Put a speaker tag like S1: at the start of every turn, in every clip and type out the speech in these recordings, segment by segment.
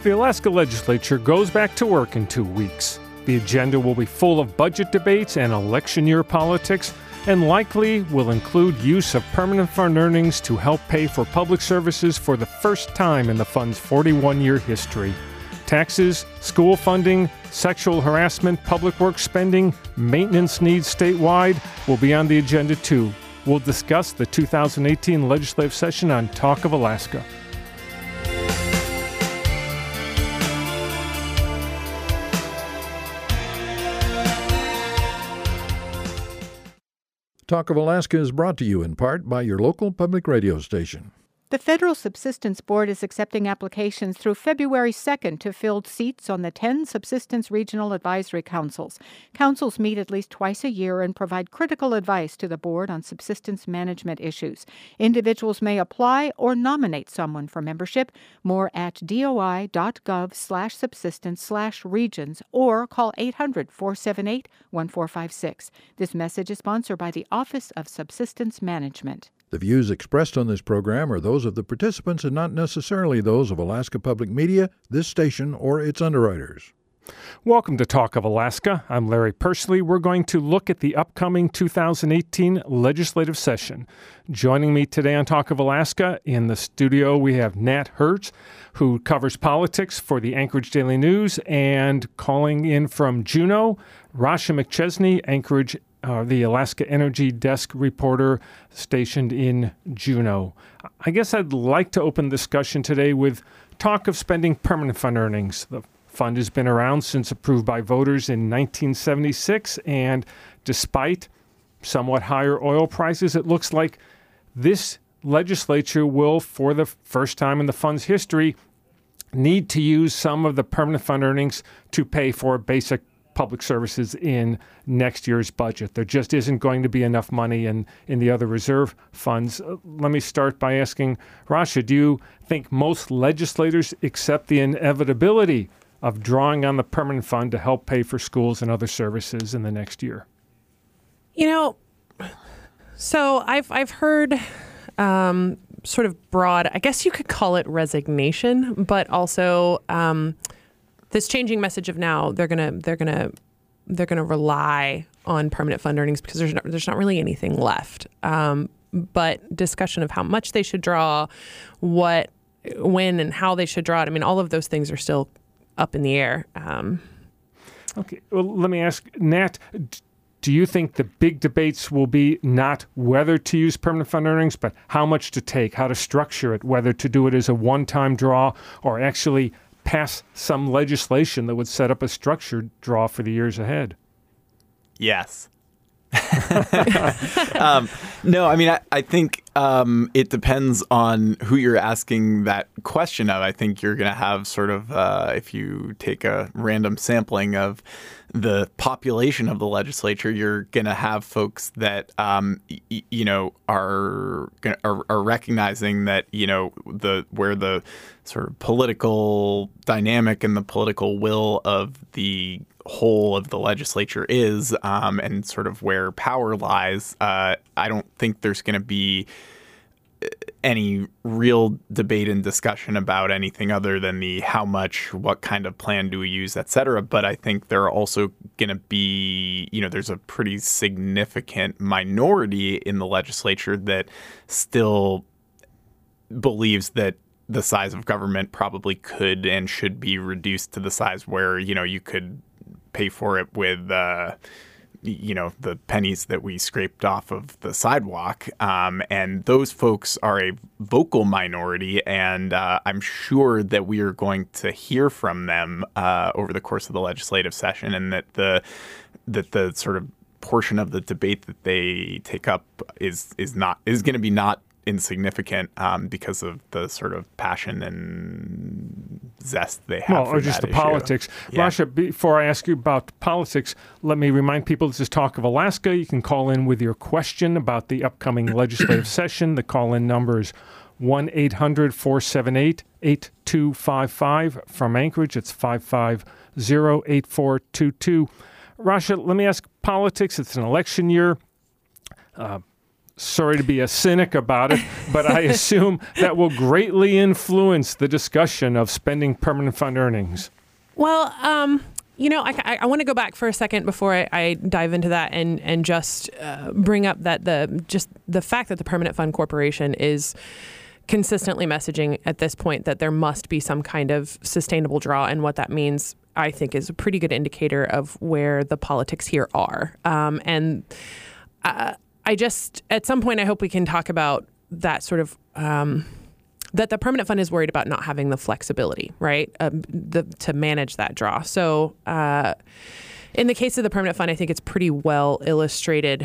S1: The Alaska Legislature goes back to work in 2 weeks. The agenda will be full of budget debates and election year politics, and likely will include use of permanent fund earnings to help pay for public services for the first time in the fund's 41-year history. Taxes, school funding, sexual harassment, public works spending, maintenance needs statewide will be on the agenda too. We'll discuss the 2018 legislative session on Talk of Alaska.
S2: Talk of Alaska is brought to you in part by your local public radio station.
S3: The Federal Subsistence Board is accepting applications through February 2nd to fill seats on the 10 Subsistence Regional Advisory Councils. Councils meet at least twice a year and provide critical advice to the board on subsistence management issues. Individuals may apply or nominate someone for membership. More at doi.gov/subsistence/regions or call 800-478-1456. This message is sponsored by the Office of Subsistence Management.
S2: The views expressed on this program are those of the participants and not necessarily those of Alaska Public Media, this station, or its underwriters.
S1: Welcome to Talk of Alaska. I'm Larry Persley. We're going to look at the upcoming 2018 legislative session. Joining me today on Talk of Alaska in the studio, we have Nat Herz, who covers politics for the Anchorage Daily News, and calling in from Juneau, Rasha McChesney, Anchorage the Alaska Energy Desk reporter stationed in Juneau. I guess I'd like to open the discussion today with talk of spending permanent fund earnings. The fund has been around since approved by voters in 1976, and despite somewhat higher oil prices, it looks like this legislature will, for the first time in the fund's history, need to use some of the permanent fund earnings to pay for basic public services in next year's budget. There just isn't going to be enough money in the other reserve funds. Let me start by asking, Rasha, do you think most legislators accept the inevitability of drawing on the permanent fund to help pay for schools and other services in the next year?
S4: You know, so I've heard sort of broad, I guess you could call it resignation, but also this changing message of now they're gonna rely on permanent fund earnings because there's not really anything left. But discussion of how much they should draw, when and how they should draw it. I mean, all of those things are still up in the air.
S1: Okay, well, let me ask Nat. Do you think the big debates will be not whether to use permanent fund earnings, but how much to take, how to structure it, whether to do it as a one-time draw or actually pass some legislation that would set up a structured draw for the years ahead?
S5: Yes. No, I mean, I think it depends on who you're asking that question of. I think you're going to have sort of, if you take a random sampling of the population of the legislature, you're going to have folks that, are recognizing that, where the sort of political dynamic and the political will of the whole of the legislature is, and sort of where power lies. I don't think there's going to be any real debate and discussion about anything other than the how much, what kind of plan do we use, et cetera. But I think there are also going to be, there's a pretty significant minority in the legislature that still believes that the size of government probably could and should be reduced to the size where, you could pay for it with, the pennies that we scraped off of the sidewalk. And those folks are a vocal minority. And I'm sure that we are going to hear from them over the course of the legislative session, and that the sort of portion of the debate that they take up is going to be not insignificant because of the sort of passion and zest they have for
S1: or just
S5: that
S1: the
S5: issue.
S1: Politics.
S5: Yeah.
S1: Rasha, before I ask you about politics, let me remind people this is Talk of Alaska. You can call in with your question about the upcoming legislative session. The call-in number is 1-800-478-8255. From Anchorage, it's 550-8422. Rasha, let me ask politics. It's an election year. Sorry to be a cynic about it, but I assume that will greatly influence the discussion of spending permanent fund earnings.
S4: Well, I want to go back for a second before I dive into that and just bring up that the fact that the Permanent Fund Corporation is consistently messaging at this point that there must be some kind of sustainable draw, and what that means, I think, is a pretty good indicator of where the politics here are. I just, at some point, I hope we can talk about that sort of, that the permanent fund is worried about not having the flexibility, right, to manage that draw. So in the case of the permanent fund, I think it's pretty well illustrated.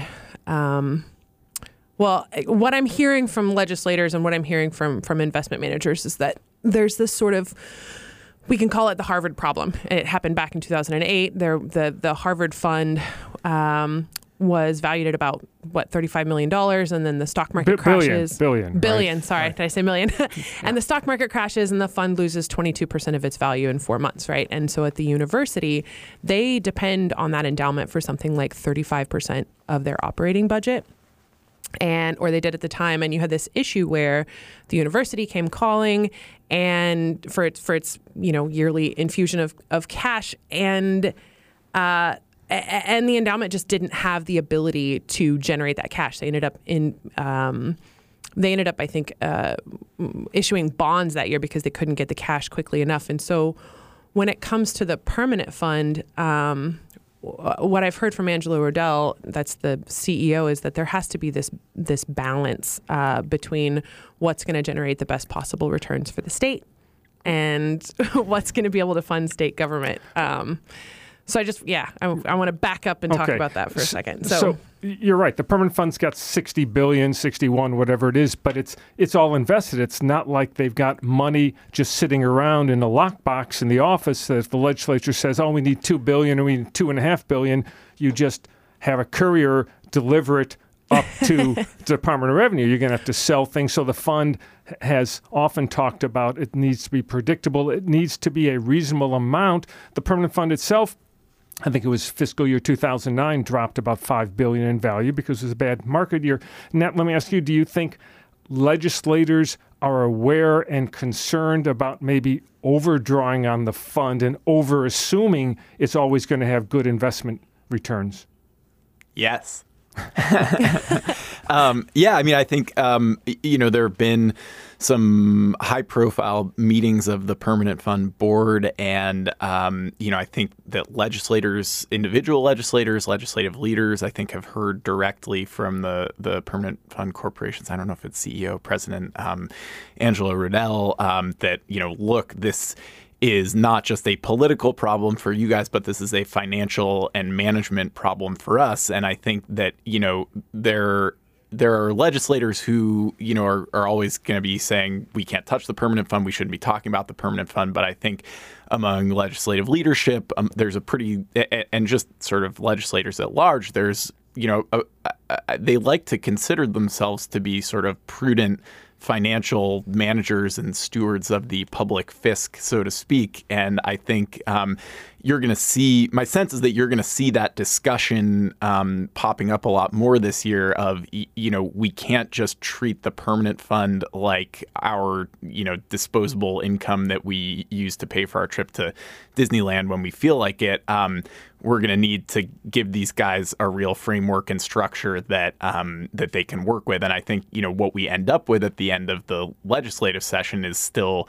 S4: Well, what I'm hearing from legislators and what I'm hearing from investment managers is that there's this sort of, we can call it the Harvard problem. It happened back in 2008. The Harvard fund was valued at about, $35 million, and then the stock market crashes.
S1: Billion.
S4: Right? Sorry, Did I say million? And the stock market crashes, and the fund loses 22% of its value in 4 months, right? And so at the university, they depend on that endowment for something like 35% of their operating budget. Or they did at the time, and you had this issue where the university came calling and for its yearly infusion of cash, and the endowment just didn't have the ability to generate that cash. They ended up I think, issuing bonds that year because they couldn't get the cash quickly enough. And so when it comes to the permanent fund, what I've heard from Angela Rodell, that's the CEO, is that there has to be this balance between what's going to generate the best possible returns for the state and what's going to be able to fund state government. So I want to back up and talk about that for a second.
S1: So you're right. The permanent fund's got 60 billion, 61, whatever it is, but it's all invested. It's not like they've got money just sitting around in a lockbox in the office that if the legislature says, we need 2 billion or we need 2.5 billion, you just have a courier deliver it up to the Department of Revenue. You're going to have to sell things. So the fund has often talked about it needs to be predictable. It needs to be a reasonable amount. The permanent fund itself, I think it was fiscal year 2009, dropped about $5 billion in value because it was a bad market year. Nat, let me ask you, do you think legislators are aware and concerned about maybe overdrawing on the fund and over-assuming it's always going to have good investment returns?
S5: Yes. I think, there have been some high-profile meetings of the Permanent Fund Board, and, I think that individual legislators, legislative leaders, I think have heard directly from the Permanent Fund Corporations. I don't know if it's CEO, President Angela Rodell, that, look, this is not just a political problem for you guys, but this is a financial and management problem for us. And I think that, there are legislators who, are always going to be saying we can't touch the permanent fund. We shouldn't be talking about the permanent fund. But I think among legislative leadership, there's a pretty, and just sort of legislators at large, there's, they like to consider themselves to be sort of prudent financial managers and stewards of the public fisc, so to speak. And I think you're going to see, my sense is that you're going to see that discussion popping up a lot more this year of, we can't just treat the permanent fund like our, disposable income that we use to pay for our trip to Disneyland when we feel like it. We're going to need to give these guys a real framework and structure that that they can work with. And I think, what we end up with at the end of the legislative session is still,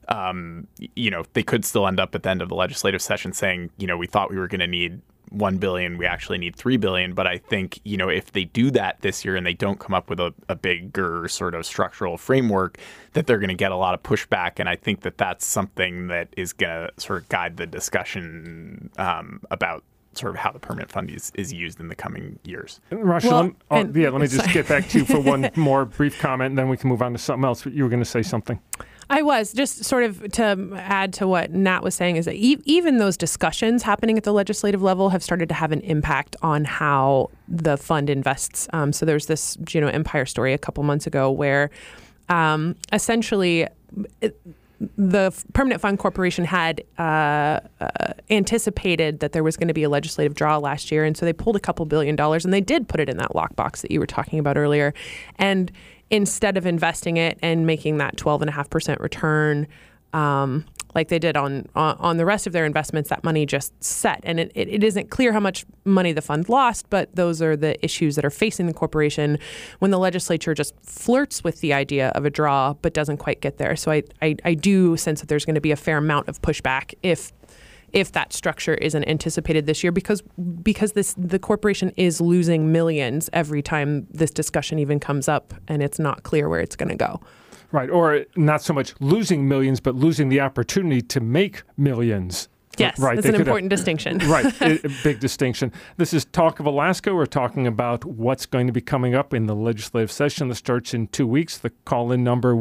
S5: they could still end up at the end of the legislative session saying, we thought we were going to need 1 billion, we actually need 3 billion. But I think, if they do that this year and they don't come up with a bigger sort of structural framework, that they're going to get a lot of pushback. And I think that that's something that is going to sort of guide the discussion about sort of how the permanent fund is used in the coming years.
S1: Rasha, let me just get back to you for one more brief comment, and then we can move on to something else. You were going to say something.
S4: I was just sort of to add to what Nat was saying is that even those discussions happening at the legislative level have started to have an impact on how the fund invests. So there's this Empire story a couple months ago where essentially the Permanent Fund Corporation had anticipated that there was going to be a legislative draw last year, and so they pulled a couple $2 billion, and they did put it in that lockbox that you were talking about earlier. And instead of investing it and making that 12.5% return, like they did on the rest of their investments, that money just set. And it isn't clear how much money the fund lost, but those are the issues that are facing the corporation when the legislature just flirts with the idea of a draw but doesn't quite get there. So I do sense that there's going to be a fair amount of pushback if that structure isn't anticipated this year, because the corporation is losing millions every time this discussion even comes up, and it's not clear where it's going to go.
S1: Right, or not so much losing millions, but losing the opportunity to make millions.
S4: Yes,
S1: right.
S4: That's an important distinction.
S1: Right, a big distinction. This is Talk of Alaska. We're talking about what's going to be coming up in the legislative session that starts in 2 weeks. The call-in number,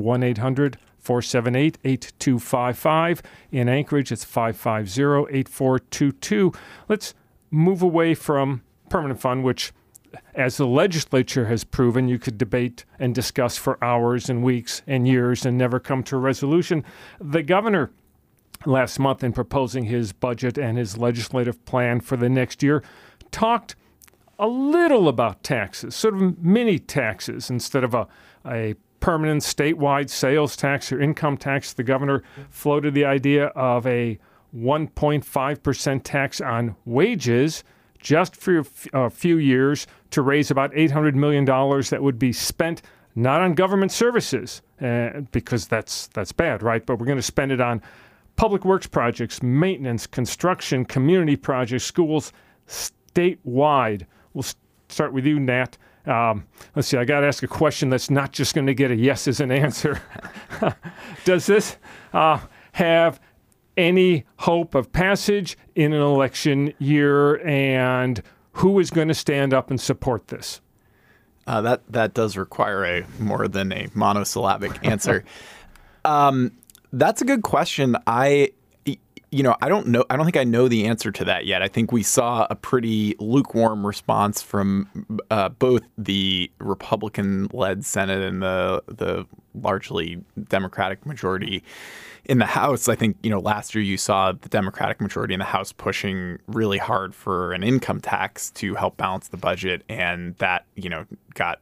S1: 1-800-478-8255. In Anchorage, it's 550-8422. Let's move away from Permanent Fund, which, as the legislature has proven, you could debate and discuss for hours and weeks and years and never come to a resolution. The governor, last month, in proposing his budget and his legislative plan for the next year, talked a little about taxes, sort of mini taxes. Instead of a permanent statewide sales tax or income tax, the governor floated the idea of a 1.5% tax on wages just for a few years to raise about $800 million that would be spent not on government services, because that's bad, right? But we're going to spend it on public works projects, maintenance, construction, community projects, schools statewide. We'll start with you, Nat. Let's see, I got to ask a question that's not just going to get a yes as an answer. Does this have any hope of passage in an election year, and who is going to stand up and support this?
S5: That does require a more than a monosyllabic answer. That's a good question. I don't know. I don't think I know the answer to that yet. I think we saw a pretty lukewarm response from both the Republican-led Senate and the largely Democratic majority in the House. I think, last year you saw the Democratic majority in the House pushing really hard for an income tax to help balance the budget, and that, got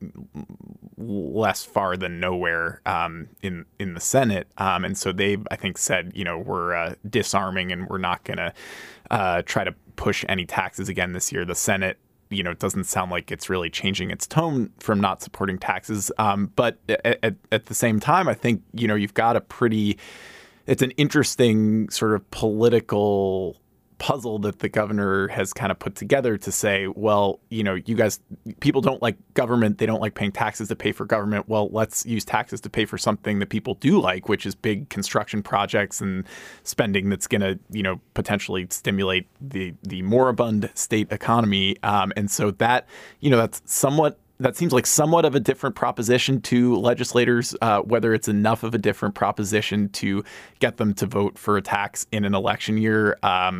S5: less far than nowhere in the Senate. And so they've, I think, said, we're disarming and we're not going to try to push any taxes again this year. The Senate, it doesn't sound like it's really changing its tone from not supporting taxes. But at the same time, I think, you've got it's an interesting sort of political puzzle that the governor has kind of put together to say, well, you guys, people don't like government. They don't like paying taxes to pay for government. Well, let's use taxes to pay for something that people do like, which is big construction projects and spending that's going to, potentially stimulate the moribund state economy. And so that, that seems like somewhat of a different proposition to legislators, whether it's enough of a different proposition to get them to vote for a tax in an election year. That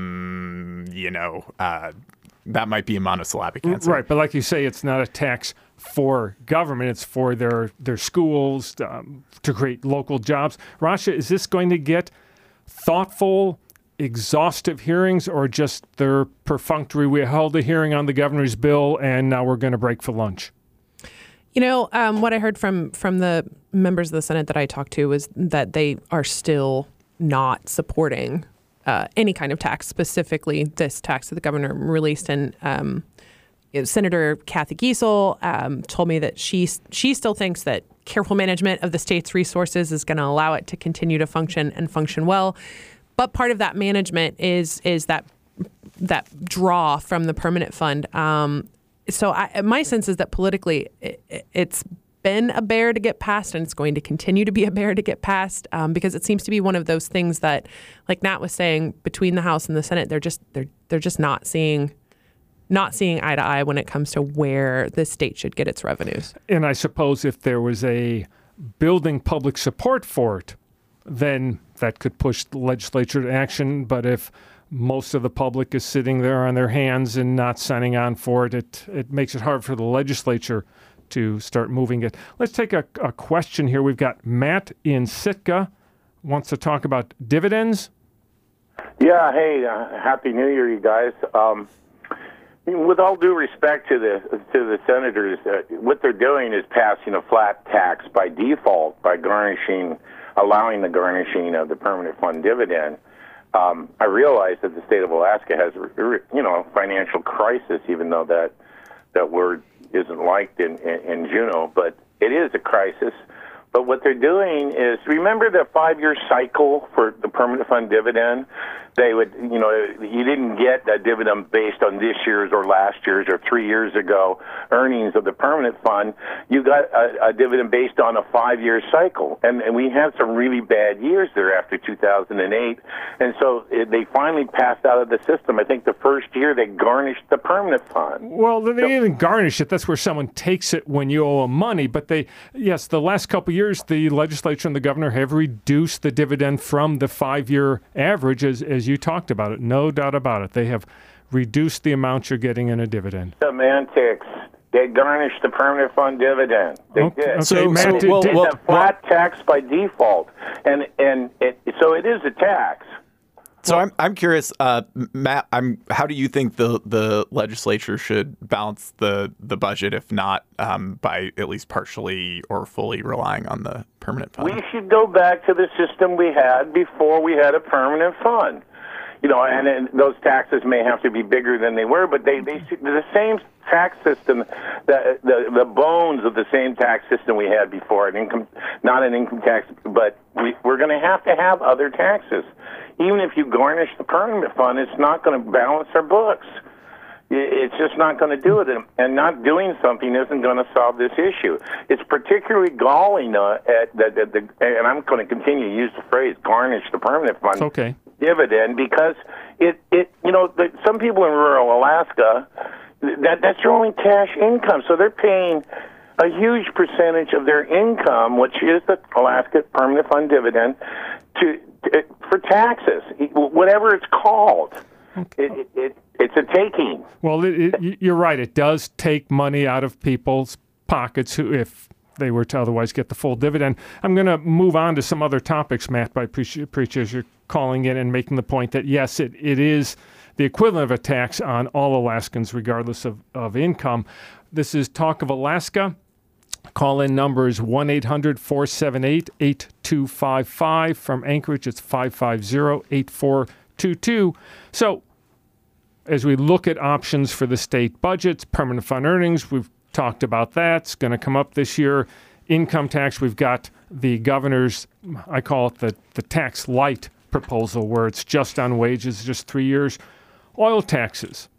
S5: might be a monosyllabic answer.
S1: Right. But like you say, it's not a tax for government. It's for their schools to create local jobs. Rasha, is this going to get thoughtful, exhaustive hearings, or just their perfunctory, we held a hearing on the governor's bill and now we're going to break for lunch?
S4: What I heard from the members of the Senate that I talked to was that they are still not supporting any kind of tax, specifically this tax that the governor released. And Senator Kathy Giessel told me that she still thinks that careful management of the state's resources is going to allow it to continue to function and function well. But part of that management is that draw from the permanent fund. So my sense is that politically, it's been a bear to get past, and it's going to continue to be a bear to get past, because it seems to be one of those things that, like Nat was saying, between the House and the Senate, they're just not seeing eye to eye when it comes to where the state should get its revenues.
S1: And I suppose if there was a building public support for it, then that could push the legislature to action. But if most of the public is sitting there on their hands and not signing on for it, it makes it hard for the legislature to start moving it. Let's take a question here. We've got Matt in Sitka. wants to talk about dividends.
S6: Yeah, hey, Happy New Year, you guys. With all due respect to the senators, what they're doing is passing a flat tax by default by allowing the garnishing of the permanent fund dividend. I realize that the state of Alaska has, a financial crisis, even though that word isn't liked in Juneau, but it is a crisis. But what they're doing is, remember the 5-year cycle for the permanent fund dividend? They would, you didn't get a dividend based on this year's or last year's or 3 years ago earnings of the permanent fund. You got a dividend based on a 5-year cycle. And we had some really bad years there after 2008. And so they finally passed out of the system. I think the first year they garnished the permanent fund.
S1: Well, they didn't garnish it. That's where someone takes it when you owe them money. But the last couple of years, the legislature and the governor have reduced the dividend from the 5-year average, as you talked about it. No doubt about it. They have reduced the amount you're getting in a dividend.
S6: Semantics. They garnished the permanent fund dividend. They did.
S1: Okay,
S6: So
S1: Matt,
S6: it's a flat tax by default, so it is a tax.
S5: So I'm curious, Matt. How do you think the legislature should balance the budget, if not by at least partially or fully relying on the permanent fund?
S6: We should go back to the system we had before we had a permanent fund. And those taxes may have to be bigger than they were, but the same tax system, the bones of the same tax system we had before, not an income tax, but we're going to have other taxes. Even if you garnish the permanent fund, it's not going to balance our books. It's just not going to do it, and not doing something isn't going to solve this issue. It's particularly galling and I'm going to continue to use the phrase "garnish the permanent fund."
S1: Okay.
S6: Dividend, because some people in rural Alaska, that's their only cash income, so they're paying a huge percentage of their income, which is the Alaska permanent fund dividend, for taxes, whatever it's called. Okay. It's a taking.
S1: Well, you're right. It does take money out of people's pockets if they were to otherwise get the full dividend. I'm going to move on to some other topics, Matt, but I appreciate you calling in and making the point that, yes, it is the equivalent of a tax on all Alaskans, regardless of income. This is Talk of Alaska. Call-in number is 1-800-478-8255. From Anchorage, it's 550-8422. So as we look at options for the state budgets, permanent fund earnings, we've talked about that. It's going to come up this year. Income tax, we've got the governor's, I call it the tax light proposal, where it's just on wages, just 3 years. Oil taxes.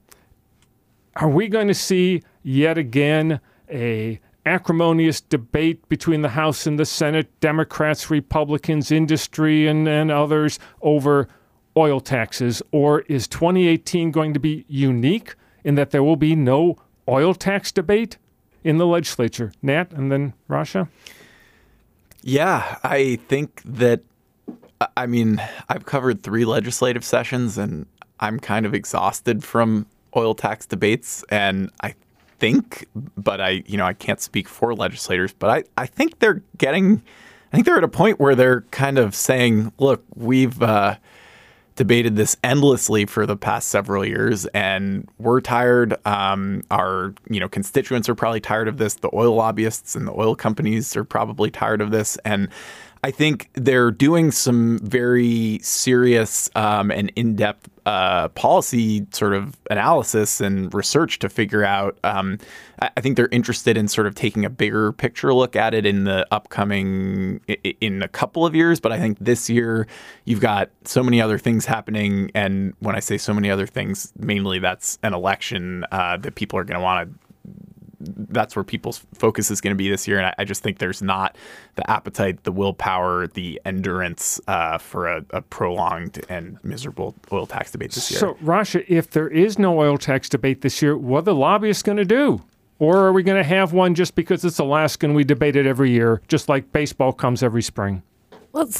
S1: Are we going to see yet again a acrimonious debate between the House and the Senate, Democrats, Republicans, industry, and others over oil taxes? Or is 2018 going to be unique in that there will be no oil tax debate in the legislature? Nat, and then Rasha?
S5: Yeah, I think that, I've covered 3 legislative sessions, and I'm kind of exhausted from oil tax debates. And I think, but I can't speak for legislators, but I think they're at a point where they're kind of saying, look, we've debated this endlessly for the past several years, and we're tired. Our constituents are probably tired of this. The oil lobbyists and the oil companies are probably tired of this. And I think they're doing some very serious and in-depth policy sort of analysis and research to figure out. I think they're interested in sort of taking a bigger picture look at it in the upcoming, in a couple of years. But I think this year you've got so many other things happening. And when I say so many other things, mainly that's an election that people are going to want to. That's where people's focus is going to be this year. And I just think there's not the appetite, the willpower, the endurance for a prolonged and miserable oil tax debate this year.
S1: So, Rasha, if there is no oil tax debate this year, what are the lobbyists going to do? Or are we going to have one just because it's Alaska and we debate it every year, just like baseball comes every spring?
S4: Well, so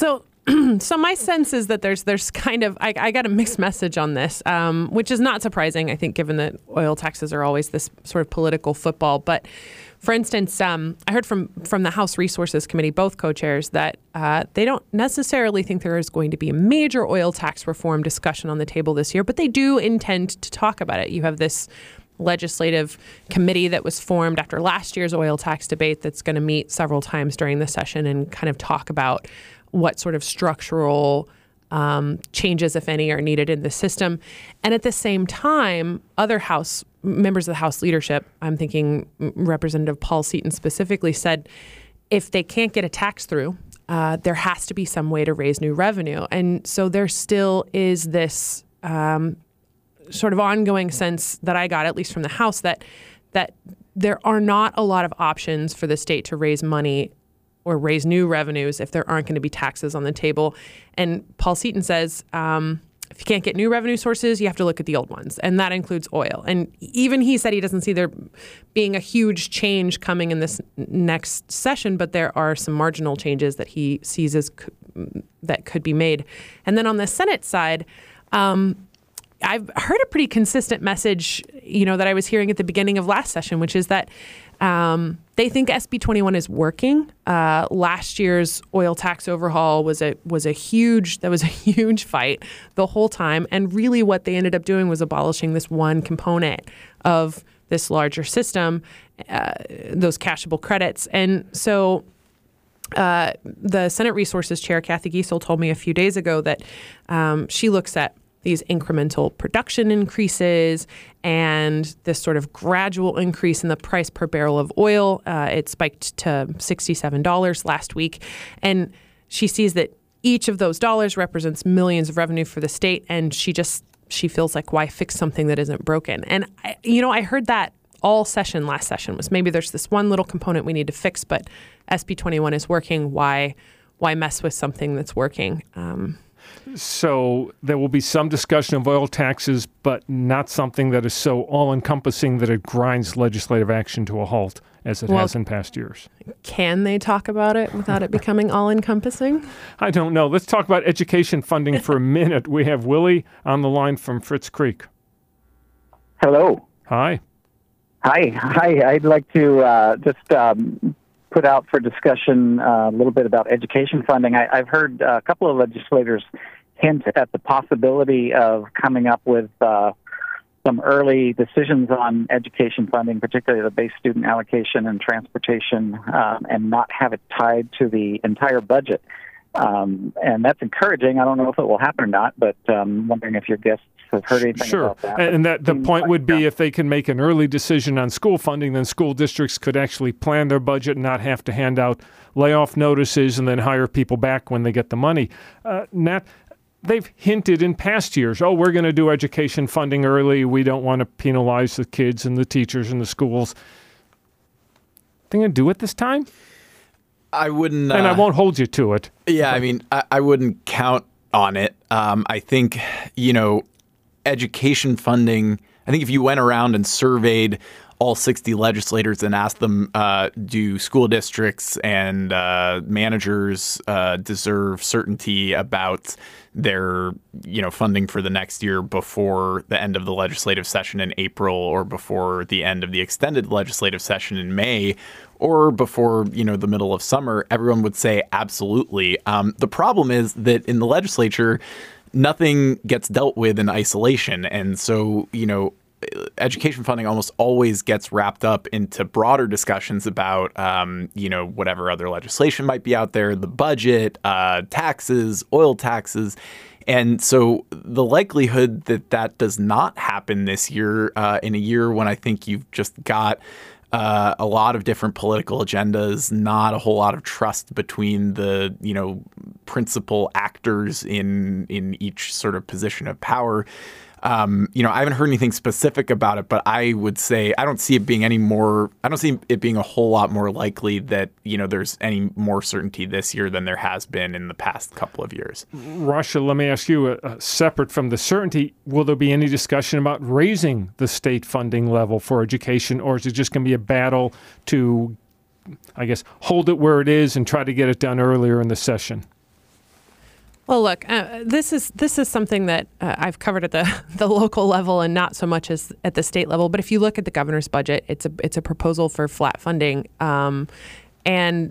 S4: So my sense is that there's kind of, I got a mixed message on this, which is not surprising, I think, given that oil taxes are always this sort of political football. But for instance, I heard from the House Resources Committee, both co-chairs, that they don't necessarily think there is going to be a major oil tax reform discussion on the table this year, but they do intend to talk about it. You have this legislative committee that was formed after last year's oil tax debate that's going to meet several times during the session and kind of talk about what sort of structural changes, if any, are needed in the system. And at the same time, other House members of the House leadership, I'm thinking Representative Paul Seaton specifically, said if they can't get a tax through, there has to be some way to raise new revenue. And so there still is this sort of ongoing sense that I got, at least from the House, that there are not a lot of options for the state to raise money or raise new revenues if there aren't going to be taxes on the table. And Paul Seaton says, if you can't get new revenue sources, you have to look at the old ones. And that includes oil. And even he said he doesn't see there being a huge change coming in this next session, but there are some marginal changes that he sees as that could be made. And then on the Senate side, I've heard a pretty consistent message, that I was hearing at the beginning of last session, which is that they think SB 21 is working. Last year's oil tax overhaul was a huge fight the whole time, and really what they ended up doing was abolishing this one component of this larger system, those cashable credits. And so the Senate Resources Chair, Kathy Giessel, told me a few days ago that she looks at these incremental production increases and this sort of gradual increase in the price per barrel of oil. It spiked to $67 last week. And she sees that each of those dollars represents millions of revenue for the state. And she feels like, why fix something that isn't broken? And, I heard that all session last session was maybe there's this one little component we need to fix, but SB 21 is working. Why mess with something that's working?
S1: So there will be some discussion of oil taxes, but not something that is so all-encompassing that it grinds legislative action to a halt, as it has in past years.
S4: Can they talk about it without it becoming all-encompassing?
S1: I don't know. Let's talk about education funding for a minute. We have Willie on the line from Fritz Creek.
S7: Hello.
S1: Hi.
S7: Hi. I'd like to just put out for discussion a little bit about education funding. I've heard a couple of legislators hint at the possibility of coming up with some early decisions on education funding, particularly the base student allocation and transportation, and not have it tied to the entire budget. And that's encouraging. I don't know if it will happen or not, but I'm wondering if your guests have heard anything about that.
S1: And that the point would be if they can make an early decision on school funding, then school districts could actually plan their budget and not have to hand out layoff notices and then hire people back when they get the money. Nat, they've hinted in past years, we're going to do education funding early. We don't want to penalize the kids and the teachers and the schools. They going to do it this time?
S5: I wouldn't.
S1: And I won't hold you to it.
S5: Yeah, I mean, I wouldn't count on it. I think, education funding, I think if you went around and surveyed all 60 legislators and asked them, do school districts and managers deserve certainty about their, funding for the next year before the end of the legislative session in April or before the end of the extended legislative session in May or before, the middle of summer, everyone would say absolutely. The problem is that in the legislature, nothing gets dealt with in isolation. And so, education funding almost always gets wrapped up into broader discussions about, whatever other legislation might be out there, the budget, taxes, oil taxes. And so the likelihood that that does not happen this year, in a year when I think you've just got a lot of different political agendas, not a whole lot of trust between the, principal actors in each sort of position of power. I haven't heard anything specific about it, but I would say I don't see it being a whole lot more likely that, there's any more certainty this year than there has been in the past couple of years.
S1: Rasha, let me ask you, separate from the certainty, will there be any discussion about raising the state funding level for education, or is it just going to be a battle to, hold it where it is and try to get it done earlier in the session?
S4: Well, look, this is something that I've covered at the local level and not so much as at the state level. But if you look at the governor's budget, it's a proposal for flat funding, the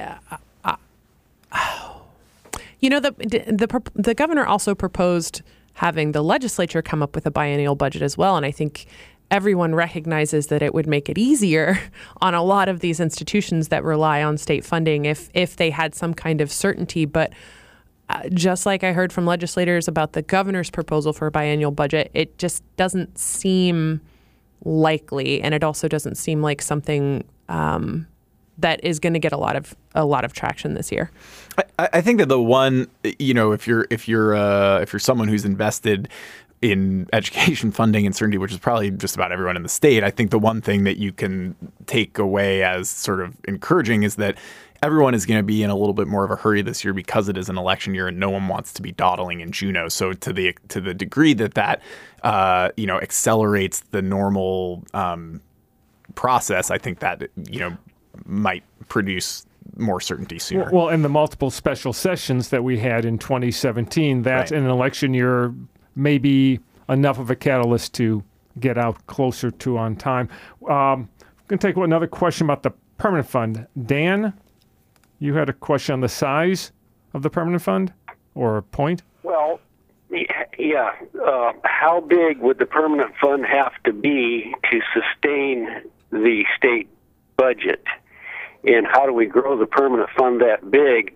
S4: governor also proposed having the legislature come up with a biennial budget as well, and I think everyone recognizes that it would make it easier on a lot of these institutions that rely on state funding if they had some kind of certainty. But just like I heard from legislators about the governor's proposal for a biennial budget, it just doesn't seem likely, and it also doesn't seem like something that is going to get a lot of traction this year.
S5: I think that the one, if you're someone who's invested in education funding and certainty, which is probably just about everyone in the state, I think the one thing that you can take away as sort of encouraging is that everyone is going to be in a little bit more of a hurry this year because it is an election year and no one wants to be dawdling in Juneau. So to the degree that accelerates the normal process, I think that might produce more certainty sooner.
S1: Well, and the multiple special sessions that we had in 2017, that in an election year may be enough of a catalyst to get out closer to on time. I'm going to take another question about the permanent fund. Dan, you had a question on the size of the permanent fund or a point?
S8: Well, yeah. How big would the permanent fund have to be to sustain the state budget? And how do we grow the permanent fund that big,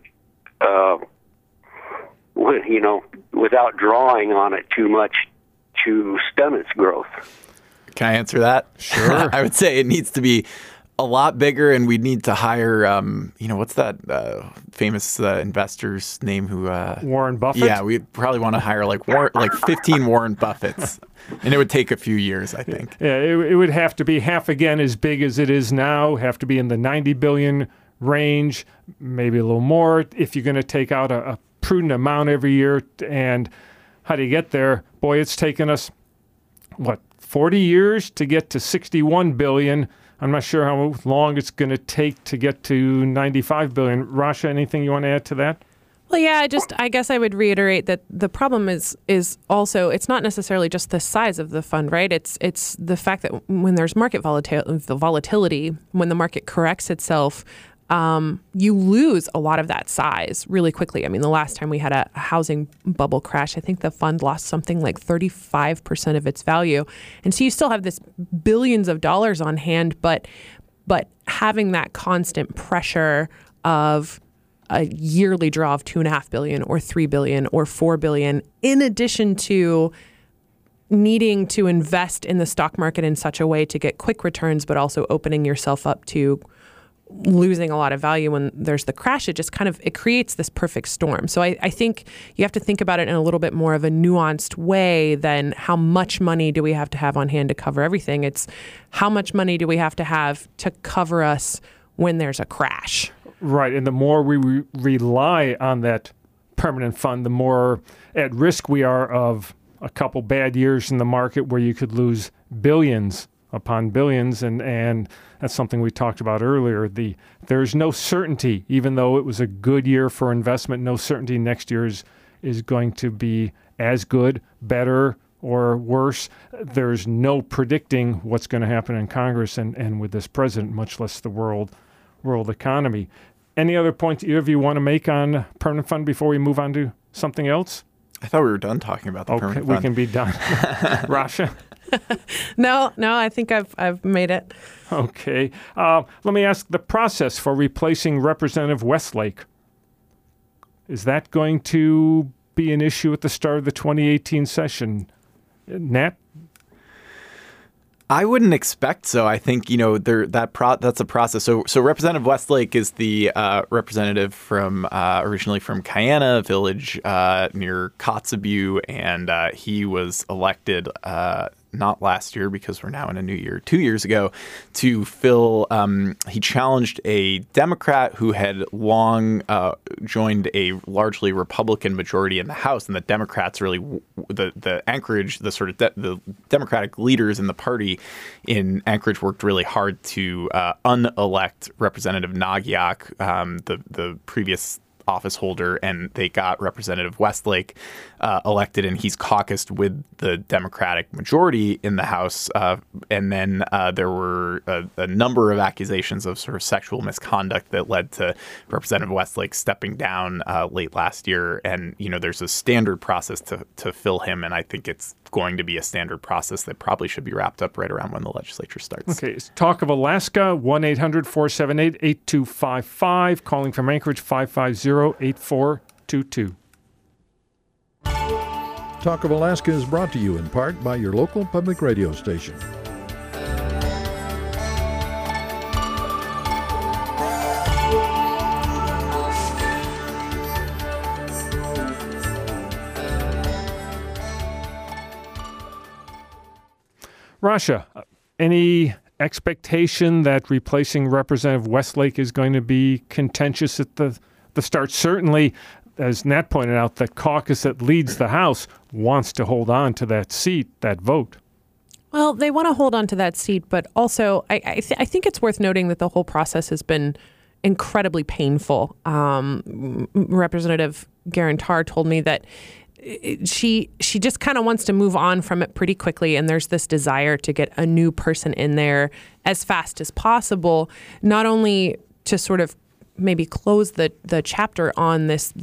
S8: without drawing on it too much to stem its growth?
S5: Can I answer that?
S1: Sure.
S5: I would say it needs to be a lot bigger, and we'd need to hire, what's that famous investor's name who...
S1: Warren Buffett?
S5: Yeah, we'd probably want to hire like 15 Warren Buffetts, and it would take a few years, I think.
S1: Yeah, it would have to be half again as big as it is now, have to be in the 90 billion range, maybe a little more if you're going to take out a prudent amount every year. And how do you get there? Boy, it's taken us, 40 years to get to 61 billion. I'm not sure how long it's going to take to get to 95 billion. Rasha, anything you want to add to that?
S4: Well, yeah, I guess I would reiterate that the problem is also, it's not necessarily just the size of the fund, right? It's the fact that when there's market volatility, when the market corrects itself, you lose a lot of that size really quickly. I mean, the last time we had a housing bubble crash, I think the fund lost something like 35% of its value. And so you still have this billions of dollars on hand, but having that constant pressure of a yearly draw of $2.5 billion or $3 billion or $4 billion, in addition to needing to invest in the stock market in such a way to get quick returns, but also opening yourself up to losing a lot of value when there's the crash, it creates this perfect storm. So I think you have to think about it in a little bit more of a nuanced way than how much money do we have to have on hand to cover everything. It's how much money do we have to cover us when there's a crash.
S1: Right, and the more we rely on that permanent fund, the more at risk we are of a couple bad years in the market where you could lose billions upon billions, and that's something we talked about earlier. There's no certainty, even though it was a good year for investment, no certainty next year is going to be as good, better, or worse. There's no predicting what's going to happen in Congress and with this president, much less the world economy. Any other points either of you want to make on permanent fund before we move on to something else?
S5: I thought we were done talking about the permanent fund.
S1: We can be done. Rasha?
S4: No, I think I've made it.
S1: Okay. Let me ask the process for replacing Representative Westlake. Is that going to be an issue at the start of the 2018 session? Nat?
S5: I wouldn't expect so. I think, that's a process. So Representative Westlake is the representative from originally from Kiana Village near Kotzebue, and he was elected not last year because we're now in a new year, 2 years ago, to fill. He challenged a Democrat who had long joined a largely Republican majority in the House, and the Democrats really the Anchorage, the Democratic leaders in the party in Anchorage worked really hard to unelect Representative Nagiak, the previous office holder, and they got Representative Westlake elected, and he's caucused with the Democratic majority in the House. And then there were a number of accusations of sort of sexual misconduct that led to Representative Westlake stepping down late last year. And, there's a standard process to fill him, and I think it's going to be a standard process that probably should be wrapped up right around when the legislature starts.
S1: Okay, it's Talk of Alaska, 1-800-478-8255, calling from Anchorage, 550-8422.
S2: Talk of Alaska is brought to you in part by your local public radio station.
S1: Rasha, any expectation that replacing Representative Westlake is going to be contentious at the start? Certainly, as Nat pointed out, the caucus that leads the House wants to hold on to that seat, that vote.
S4: Well, they want to hold on to that seat, but also I think it's worth noting that the whole process has been incredibly painful. Representative Garantar told me that she just kind of wants to move on from it pretty quickly, and there's this desire to get a new person in there as fast as possible, not only to sort of maybe close the chapter on this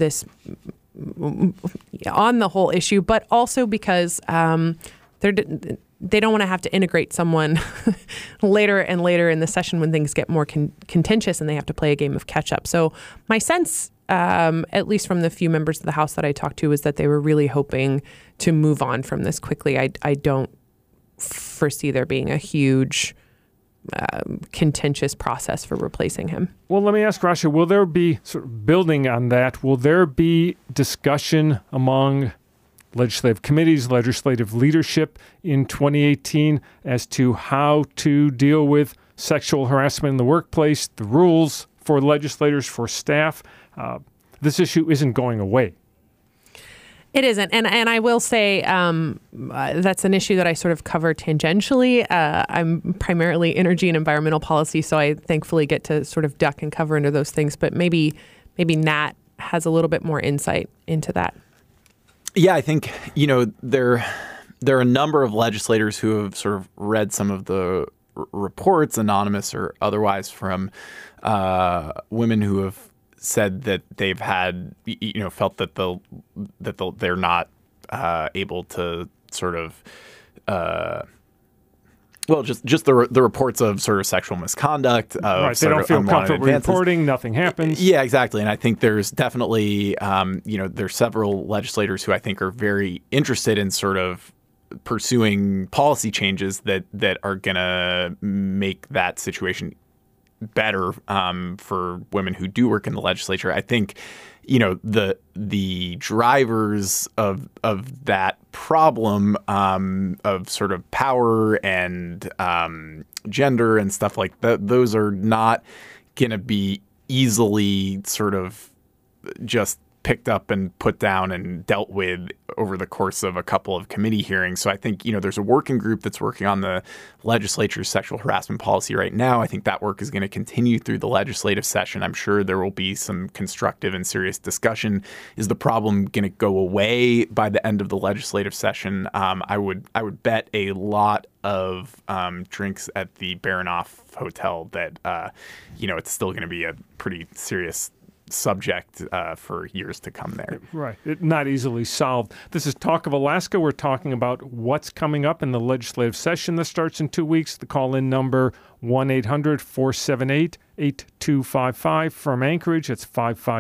S4: on the whole issue, but also because they don't want to have to integrate someone later and later in the session when things get more contentious and they have to play a game of catch up. So my sense, at least from the few members of the House that I talked to, is that they were really hoping to move on from this quickly. I don't foresee there being a huge contentious process for replacing him.
S1: Well, let me ask Rasha, will there be, sort of building on that, will there be discussion among legislative committees, legislative leadership in 2018 as to how to deal with sexual harassment in the workplace, the rules for legislators, for staff? This issue isn't going away.
S4: It isn't. And I will say that's an issue that I sort of cover tangentially. I'm primarily energy and environmental policy, so I thankfully get to sort of duck and cover into those things. But maybe Nat has a little bit more insight into that.
S5: Yeah, I think, there are a number of legislators who have sort of read some of the reports, anonymous or otherwise, from women who have said that they've had, felt that they're not able to sort of, just the reports of sort of sexual misconduct.
S1: Right, they don't feel comfortable reporting, nothing happens.
S5: Yeah, exactly. And I think there's definitely, there's several legislators who I think are very interested in sort of pursuing policy changes that are going to make that situation better for women who do work in the legislature. I think, the drivers of that problem of sort of power and gender and stuff like that, those are not going to be easily sort of just picked up and put down and dealt with over the course of a couple of committee hearings. So I think, there's a working group that's working on the legislature's sexual harassment policy right now. I think that work is going to continue through the legislative session. I'm sure there will be some constructive and serious discussion. Is the problem going to go away by the end of the legislative session? I would bet a lot of drinks at the Baranoff Hotel that, it's still going to be a pretty serious subject for years to come there.
S1: Right. Not easily solved. This is Talk of Alaska. We're talking about what's coming up in the legislative session that starts in 2 weeks. The call-in number, 1-800-478-8255. From Anchorage, it's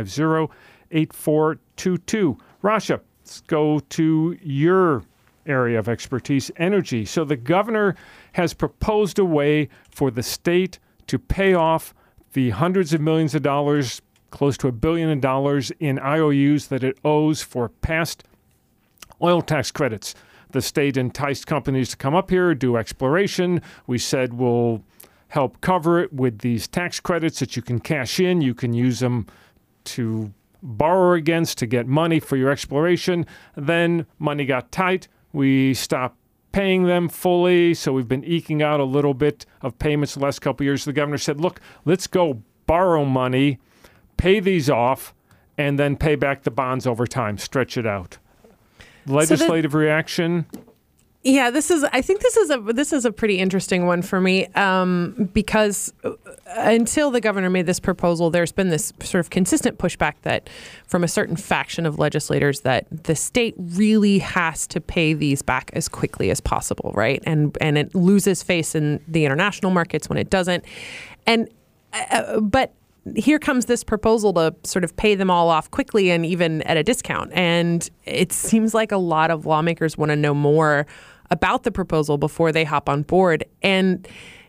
S1: 550-8422. Rasha, let's go to your area of expertise, energy. So the governor has proposed a way for the state to pay off the hundreds of millions of dollars, close to $1 billion in IOUs that it owes for past oil tax credits. The state enticed companies to come up here, do exploration. We said we'll help cover it with these tax credits that you can cash in. You can use them to borrow against to get money for your exploration. Then money got tight. We stopped paying them fully, so we've been eking out a little bit of payments the last couple of years. The governor said, look, let's go borrow money, pay these off, and then pay back the bonds over time, stretch it out. Legislative reaction?
S4: Yeah, I think this is a pretty interesting one for me because until the governor made this proposal, there's been this sort of consistent pushback that from a certain faction of legislators that the state really has to pay these back as quickly as possible, right? And it loses face in the international markets when it doesn't. And but here comes this proposal to sort of pay them all off quickly and even at a discount. And it seems like a lot of lawmakers want to know more about the proposal before they hop on board. And,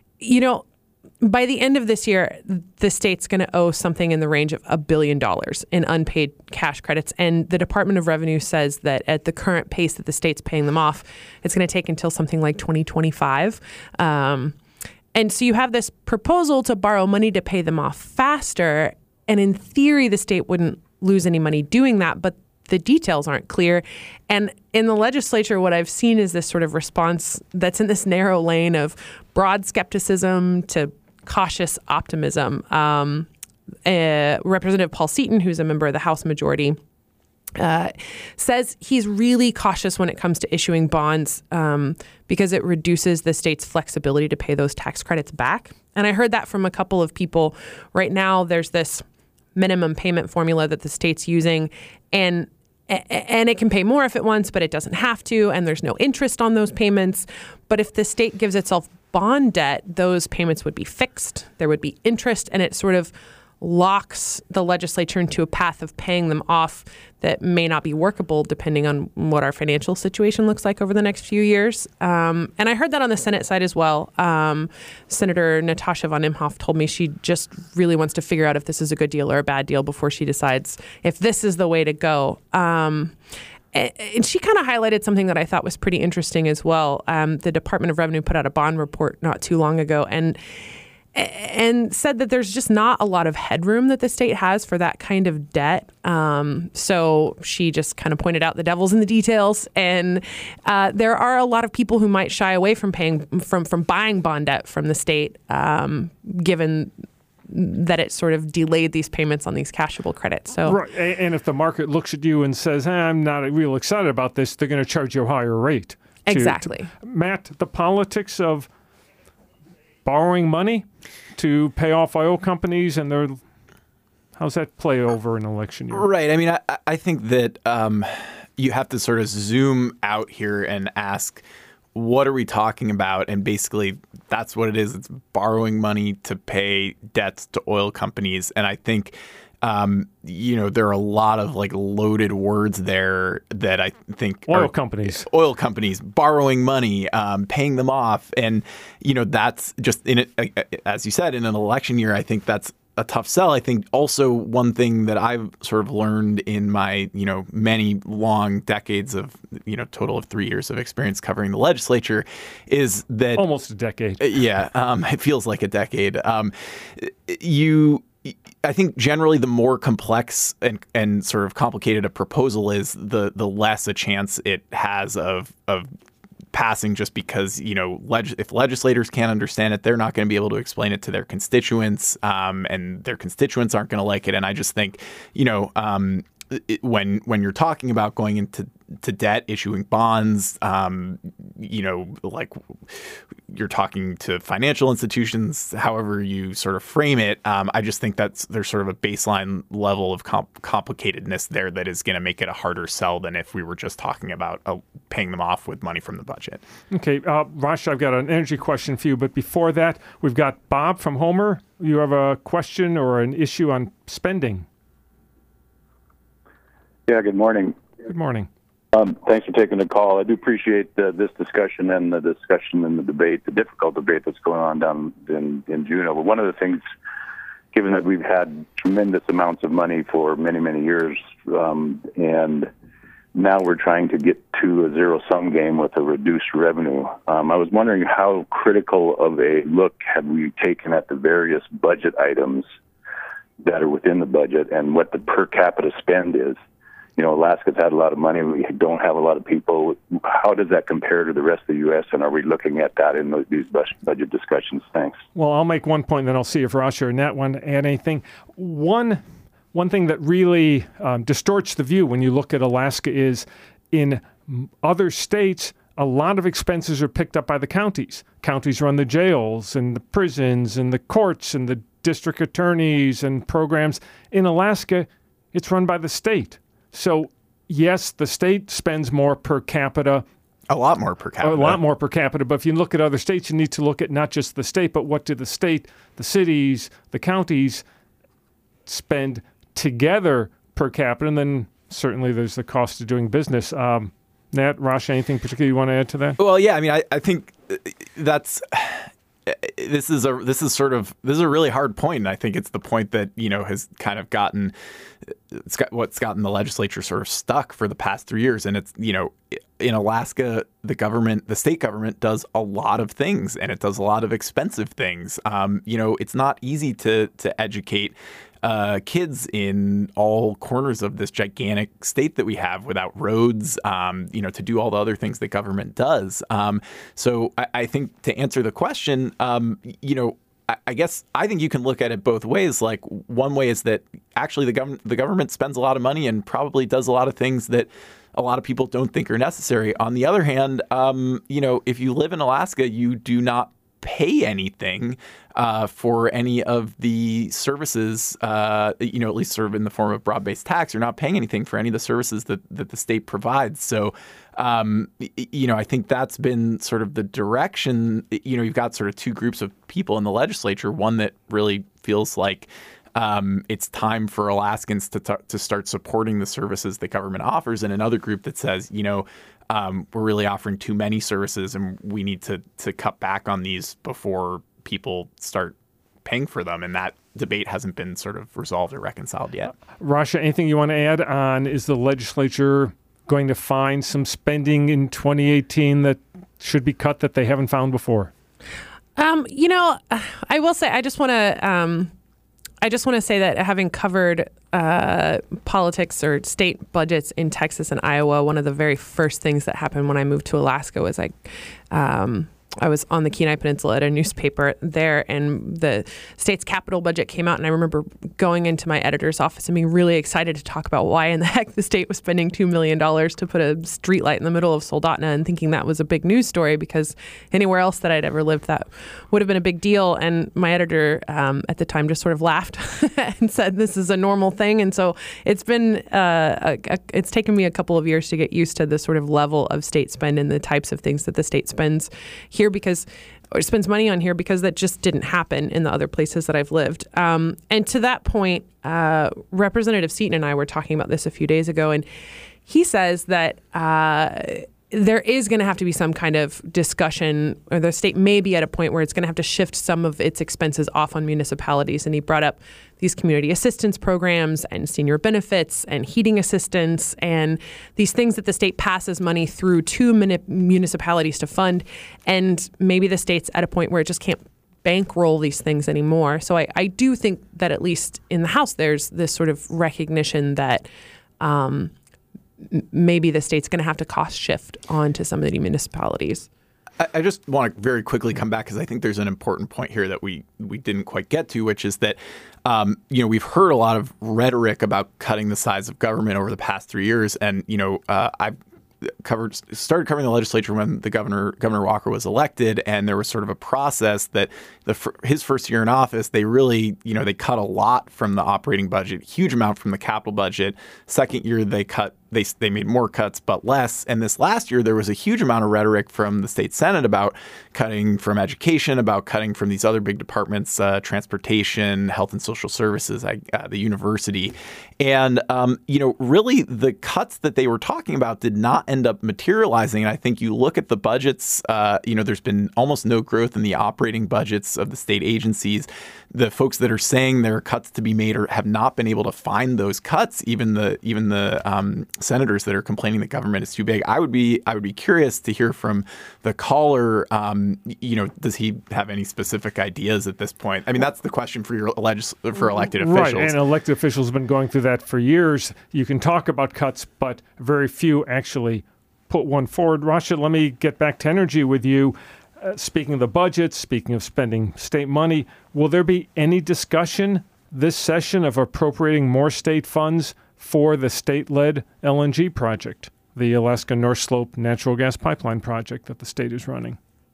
S4: by the end of this year, the state's going to owe something in the range of $1 billion in unpaid cash credits. And the Department of Revenue says that at the current pace that the state's paying them off, it's going to take until something like 2025. And so you have this proposal to borrow money to pay them off faster. And in theory, the state wouldn't lose any money doing that, but the details aren't clear. And in the legislature, what I've seen is this sort of response that's in this narrow lane of broad skepticism to cautious optimism. Representative Paul Seaton, who's a member of the House Majority, says he's really cautious when it comes to issuing bonds because it reduces the state's flexibility to pay those tax credits back. And I heard that from a couple of people. Right now, there's this minimum payment formula that the state's using, and it can pay more if it wants, but it doesn't have to, and there's no interest on those payments. But if the state gives itself bond debt, those payments would be fixed. There would be interest, and it sort of locks the legislature into a path of paying them off that may not be workable depending on what our financial situation looks like over the next few years. And I heard that on the Senate side as well. Senator Natasha von Imhoff told me she just really wants to figure out if this is a good deal or a bad deal before she decides if this is the way to go. And she kind of highlighted something that I thought was pretty interesting as well. The Department of Revenue put out a bond report not too long ago and said that there's just not a lot of headroom that the state has for that kind of debt. So she just kind of pointed out the devil's in the details. And there are a lot of people who might shy away from buying bond debt from the state, given that it sort of delayed these payments on these cashable credits. So
S1: right. And if the market looks at you and says, I'm not real excited about this, they're going to charge you a higher rate.
S4: Exactly.
S1: Matt, the politics of borrowing money to pay off oil companies and how's that play over an election year?
S5: Right. I mean, I think that you have to sort of zoom out here and ask, what are we talking about? And basically, that's what it is. It's borrowing money to pay debts to oil companies. And I think, there are a lot of loaded words there that I think
S1: oil companies
S5: borrowing money, paying them off. And, that's just in it, as you said, in an election year, I think that's a tough sell. I think also one thing that I've sort of learned in my, many long decades of, total of 3 years of experience covering the legislature is that
S1: almost a decade.
S5: It feels like a decade. I think generally the more complex and sort of complicated a proposal is, the less a chance it has of passing, just because, if legislators can't understand it, they're not going to be able to explain it to their constituents, and their constituents aren't going to like it. And I just think, when you're talking about going into debt, issuing bonds, you're talking to financial institutions, however you sort of frame it, I just think there's sort of a baseline level of complicatedness there that is going to make it a harder sell than if we were just talking about paying them off with money from the budget.
S1: Okay, Rosh, I've got an energy question for you, but before that, we've got Bob from Homer. You have a question or an issue on spending?
S9: Yeah, good morning.
S1: Good morning.
S9: Thanks for taking the call. I do appreciate this discussion and the discussion and the debate, the difficult debate that's going on down in Juneau. But one of the things, given that we've had tremendous amounts of money for many, many years, and now we're trying to get to a zero-sum game with a reduced revenue, I was wondering how critical of a look have we taken at the various budget items that are within the budget and what the per capita spend is. Alaska's had a lot of money. We don't have a lot of people. How does that compare to the rest of the U.S., and are we looking at that in these budget discussions? Thanks.
S1: Well, I'll make one point, then I'll see if Rosh or Nat want to add anything. One one thing that really distorts the view when you look at Alaska is in other states, a lot of expenses are picked up by the counties. Counties run the jails and the prisons and the courts and the district attorneys and programs. In Alaska, it's run by the state. So, yes, the state spends more per capita.
S5: A lot more per capita.
S1: A lot more per capita. But if you look at other states, you need to look at not just the state, but what do the state, the cities, the counties spend together per capita. And then certainly there's the cost of doing business. Nat, Rasha, anything particularly you want to add to that?
S5: Well, yeah, I mean, I think that's this is a really hard point, and I think it's the point that has kind of gotten what's gotten the legislature sort of stuck for the past 3 years, and it's in Alaska, the state government does a lot of things, and it does a lot of expensive things. It's not easy to educate kids in all corners of this gigantic state that we have without roads, to do all the other things that government does. So I think to answer the question, I guess I think you can look at it both ways. Like one way is that actually the government spends a lot of money and probably does a lot of things that a lot of people don't think are necessary. On the other hand, if you live in Alaska, you do not pay anything for any of the services, at least sort of in the form of broad-based tax. You're not paying anything for any of the services that the state provides. So, I think that's been sort of the direction. You've got sort of two groups of people in the legislature, one that really feels like it's time for Alaskans to start supporting the services that government offers, and another group that says, we're really offering too many services and we need to cut back on these before people start paying for them. And that debate hasn't been sort of resolved or reconciled yet.
S1: Rasha, anything you want to add on, is the legislature going to find some spending in 2018 that should be cut that they haven't found before?
S4: I will say, I just want to say that having covered politics or state budgets in Texas and Iowa, one of the very first things that happened when I moved to Alaska was I was on the Kenai Peninsula at a newspaper there, and the state's capital budget came out, and I remember going into my editor's office and being really excited to talk about why in the heck the state was spending $2 million to put a streetlight in the middle of Soldotna, and thinking that was a big news story because anywhere else that I'd ever lived that would have been a big deal. And my editor at the time just sort of laughed and said this is a normal thing. And so it's been it's taken me a couple of years to get used to the sort of level of state spend and the types of things that the state spends here or spends money on here, because that just didn't happen in the other places that I've lived. And to that point, Representative Seaton and I were talking about this a few days ago, and he says that there is going to have to be some kind of discussion, or the state may be at a point where it's going to have to shift some of its expenses off on municipalities. And he brought up these community assistance programs and senior benefits and heating assistance and these things that the state passes money through to municipalities to fund. And maybe the state's at a point where it just can't bankroll these things anymore. So I do think that at least in the House, there's this sort of recognition that maybe the state's going to have to cost shift onto some of the municipalities.
S5: I just want to very quickly come back because I think there's an important point here that we didn't quite get to, which is that, we've heard a lot of rhetoric about cutting the size of government over the past 3 years. And, I've started covering the legislature when the Governor Walker was elected, and there was sort of a process that his first year in office, they really, they cut a lot from the operating budget, huge amount from the capital budget. Second year, they made more cuts, but less. And this last year, there was a huge amount of rhetoric from the state Senate about cutting from education, about cutting from these other big departments, transportation, health and social services, the university. And, really the cuts that they were talking about did not end up materializing. And I think you look at the budgets, there's been almost no growth in the operating budgets of the state agencies. The folks that are saying there are cuts to be made have not been able to find those cuts. Even the senators that are complaining that government is too big. I would be curious to hear from the caller. Does he have any specific ideas at this point? I mean, that's the question for for elected officials.
S1: Right, and elected officials have been going through that for years. You can talk about cuts, but very few actually put one forward. Rasha, let me get back to energy with you. Speaking of the budget, speaking of spending state money, will there be any discussion this session of appropriating more state funds for the state-led LNG project, the Alaska North Slope natural gas pipeline project that the state is running?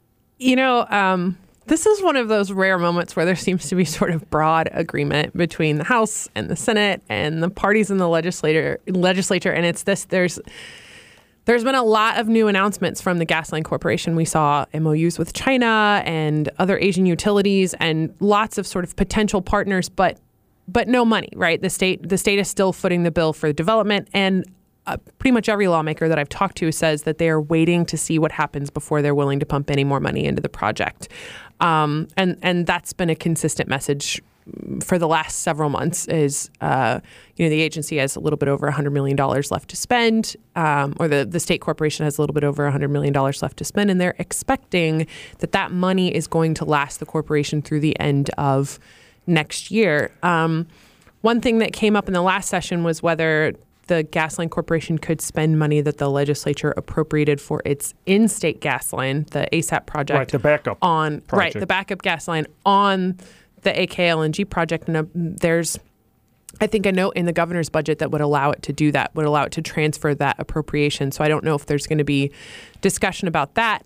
S4: This is one of those rare moments where there seems to be sort of broad agreement between the House and the Senate and the parties in the legislature. And it's this, there's been a lot of new announcements from the Gasline Corporation. We saw MOUs with China and other Asian utilities and lots of sort of potential partners, but no money, right? The state is still footing the bill for development, and pretty much every lawmaker that I've talked to says that they are waiting to see what happens before they're willing to pump any more money into the project. And that's been a consistent message for the last several months is, the agency has a little bit over $100 million left to spend, or the state corporation has a little bit over $100 million left to spend, and they're expecting that money is going to last the corporation through the end of next year. One thing that came up in the last session was whether the Gasline Corporation could spend money that the legislature appropriated for its in-state gas line, the ASAP project.
S1: Right, the backup project.
S4: Right, the backup gas line on the AKLNG project. And there's, I think, a note in the governor's budget that would allow it to do that, would allow it to transfer that appropriation. So I don't know if there's going to be discussion about that.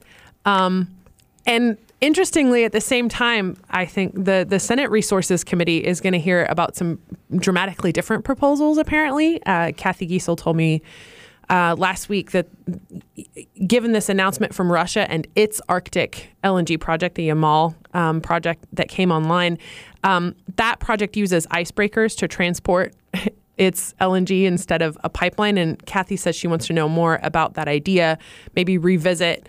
S4: And interestingly, at the same time, I think the Senate Resources Committee is going to hear about some dramatically different proposals, apparently. Kathy Giessel told me last week that given this announcement from Russia and its Arctic LNG project, the Yamal project that came online, that project uses icebreakers to transport its LNG instead of a pipeline. And Kathy says she wants to know more about that idea, maybe revisit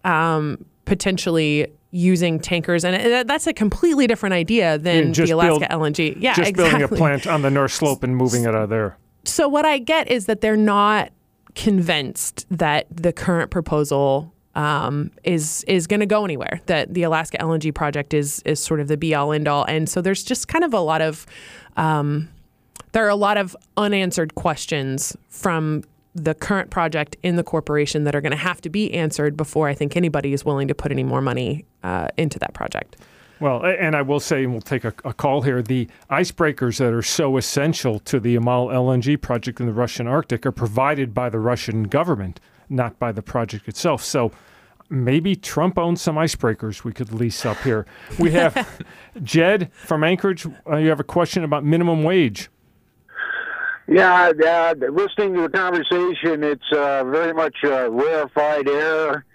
S4: potentially using tankers. And that's a completely different idea than the Alaska LNG. Yeah,
S1: just
S4: exactly.
S1: Building a plant on the North Slope and moving it out of there.
S4: So what I get is that they're not convinced that the current proposal is going to go anywhere, that the Alaska LNG project is sort of the be-all, end-all. And so there's just kind of a lot of there are a lot of unanswered questions from the current project in the corporation that are going to have to be answered before I think anybody is willing to put any more money into that project.
S1: Well, and I will say, and we'll take a call here, the icebreakers that are so essential to the Yamal LNG project in the Russian Arctic are provided by the Russian government, not by the project itself. So maybe Trump owns some icebreakers we could lease up here. We have Jed from Anchorage. You have a question about minimum wage.
S10: Yeah, listening to the conversation, it's very much rarefied air.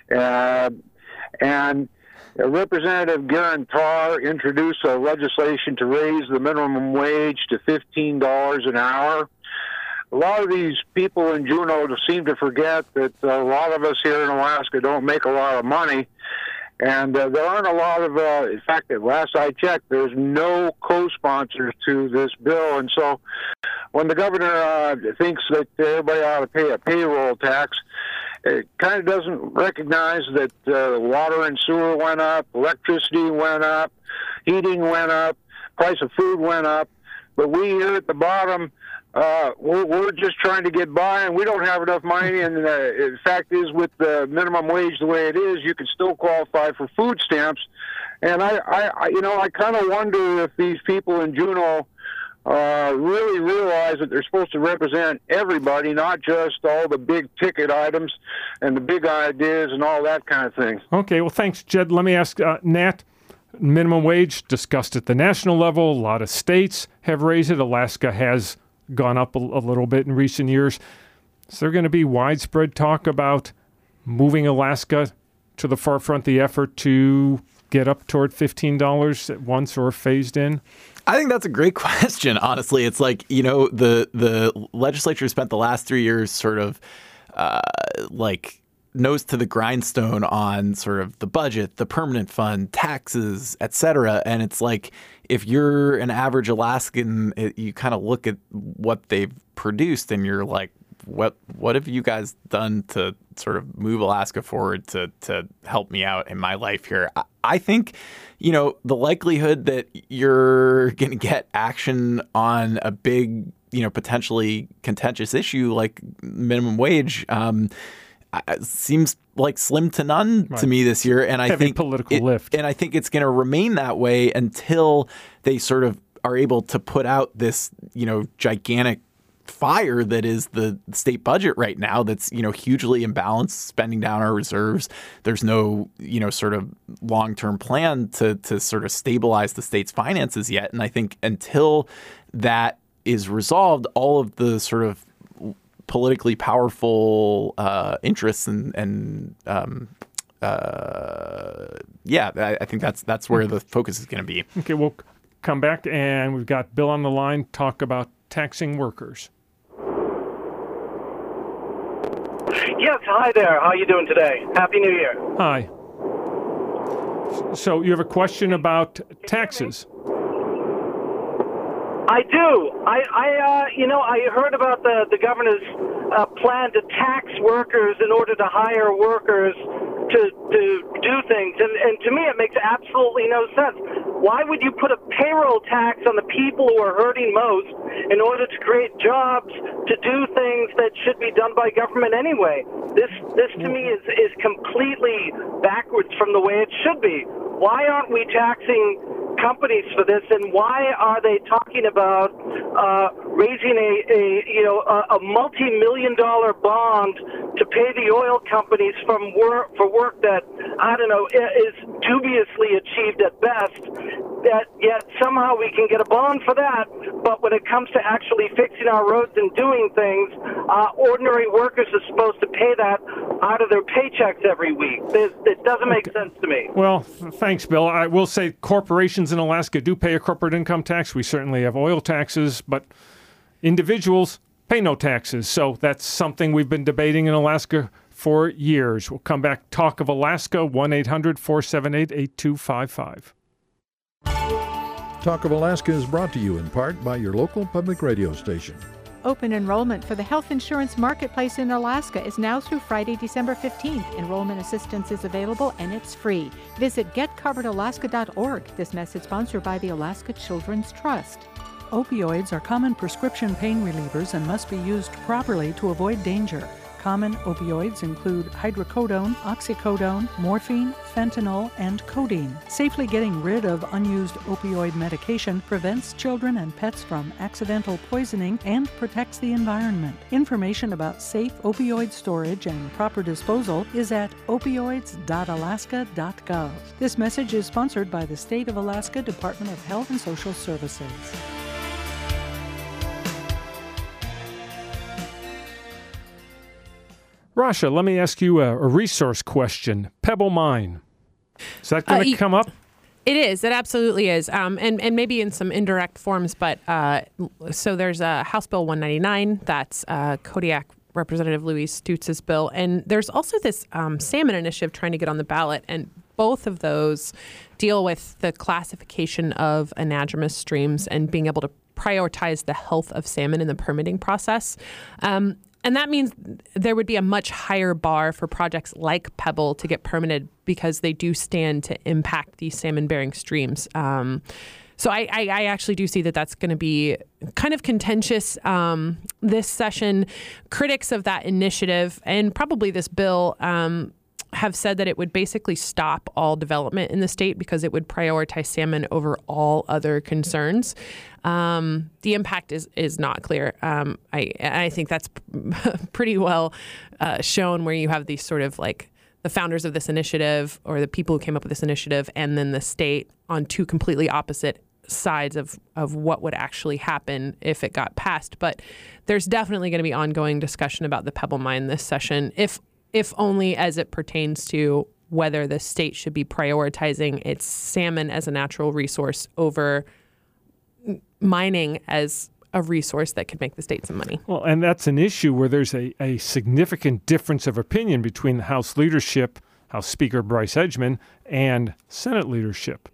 S10: And Representative Garen Tarr introduced a legislation to raise the minimum wage to $15 an hour. A lot of these people in Juneau seem to forget that a lot of us here in Alaska don't make a lot of money. And there aren't a lot of, in fact, last I checked, there's no co-sponsors to this bill. And so when the governor thinks that everybody ought to pay a payroll tax, it kind of doesn't recognize that water and sewer went up, electricity went up, heating went up, price of food went up. But we here at the bottom, we're just trying to get by, and we don't have enough money. And the fact is, with the minimum wage the way it is, you can still qualify for food stamps. And I kind of wonder if these people in Juneau really realize that they're supposed to represent everybody, not just all the big ticket items and the big ideas and all that kind of thing.
S1: Okay, well, thanks, Jed. Let me ask Nat. Minimum wage discussed at the national level. A lot of states have raised it. Alaska has gone up a little bit in recent years. Is there going to be widespread talk about moving Alaska to the forefront of the effort to get up toward $15 at once or phased in?
S5: I think that's a great question, honestly. It's like, the legislature spent the last 3 years sort of nose to the grindstone on sort of the budget, the permanent fund, taxes, et cetera. And it's like, if you're an average Alaskan, you kind of look at what they've produced and you're like, what have you guys done to sort of move Alaska forward to help me out in my life here? I think, the likelihood that you're going to get action on a big, potentially contentious issue like minimum wage seems like slim to none to me this year. And I think
S1: political lift.
S5: And I think it's going to remain that way until they sort of are able to put out this, gigantic fire that is the state budget right now that's, hugely imbalanced, spending down our reserves. There's no, sort of long-term plan to sort of stabilize the state's finances yet. And I think until that is resolved, all of the sort of politically powerful interests and I think that's where the focus is going to be.
S1: Okay, we'll come back, and we've got Bill on the line, talk about taxing workers.
S11: Yes, hi there. How are you doing today? Happy New Year.
S1: Hi. So you have a question about taxes?
S11: I do. I heard about the governor's plan to tax workers in order to hire workers to do things. And to me, it makes absolutely no sense. Why would you put a payroll tax on the people who are hurting most in order to create jobs to do things that should be done by government anyway? This to me is completely backwards from the way it should be. Why aren't we taxing companies for this, and why are they talking about raising a multi-million-dollar bond to pay the oil companies for work that, I don't know, is dubiously achieved at best? Yet somehow we can get a bond for that, but when it comes to actually fixing our roads and doing things, ordinary workers are supposed to pay that out of their paychecks every week. It doesn't make sense to me.
S1: Well, thanks, Bill. I will say corporations in Alaska do pay a corporate income tax. We certainly have oil taxes, but individuals pay no taxes. So that's something we've been debating in Alaska for years. We'll come back. Talk of Alaska, 1-800-478-8255.
S2: Talk of Alaska is brought to you in part by your local public radio station.
S3: Open enrollment for the Health Insurance Marketplace in Alaska is now through Friday, December 15th. Enrollment assistance is available and it's free. Visit getcoveredalaska.org. This message sponsored by the Alaska Children's Trust.
S12: Opioids are common prescription pain relievers and must be used properly to avoid danger. Common opioids include hydrocodone, oxycodone, morphine, fentanyl, and codeine. Safely getting rid of unused opioid medication prevents children and pets from accidental poisoning and protects the environment. Information about safe opioid storage and proper disposal is at opioids.alaska.gov. This message is sponsored by the State of Alaska Department of Health and Social Services.
S1: Rasha, let me ask you a resource question. Pebble Mine. Is that going to come up?
S4: It is. It absolutely is. And maybe in some indirect forms. But so there's a House Bill 199. That's Kodiak Representative Louis Stutz's bill. And there's also this salmon initiative trying to get on the ballot. And both of those deal with the classification of anadromous streams and being able to prioritize the health of salmon in the permitting process. And that means there would be a much higher bar for projects like Pebble to get permitted because they do stand to impact these salmon-bearing streams. So I actually do see that that's going to be kind of contentious this session. Critics of that initiative and probably this bill have said that it would basically stop all development in the state because it would prioritize salmon over all other concerns. The impact is not clear. I think that's pretty well shown where you have these sort of like the founders of this initiative or the people who came up with this initiative and then the state on two completely opposite sides of what would actually happen if it got passed. But there's definitely going to be ongoing discussion about the Pebble Mine this session, if only as it pertains to whether the state should be prioritizing its salmon as a natural resource over mining as a resource that could make the state some money.
S1: Well, and that's an issue where there's a significant difference of opinion between the House leadership, House Speaker Bryce Edgman, and Senate leadership.